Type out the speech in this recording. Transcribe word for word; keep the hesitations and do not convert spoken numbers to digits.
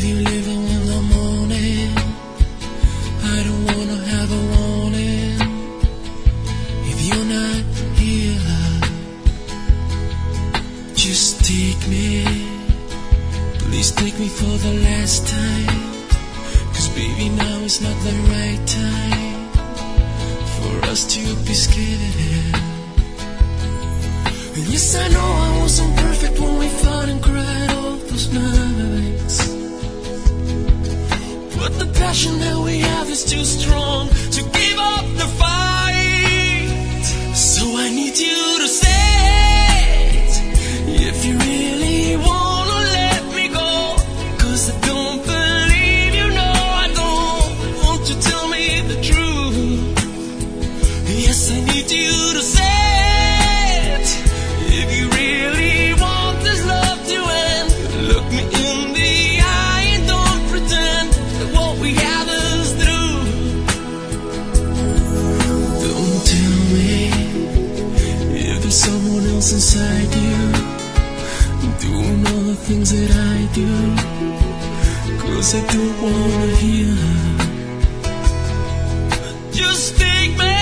you leaving in the morning. I don't wanna have a warning. If you're not here, just take me. Please take me for the last time. Cause baby, now is not the right time for us to be scared. And yes, I know I wasn't perfect when we fought and cried all those nights. But the passion that we have is too strong to give up the fight. So I need you to say it, if you really wanna let me go. Cause I don't believe you know I don't want to tell me the truth. Yes, I need you to say it, if you really want this love to end. Look me in the eye and don't pretend that what we have is through. Don't tell me if there's someone else inside you doing all the things that I do. Cause I don't wanna hear. Just take me.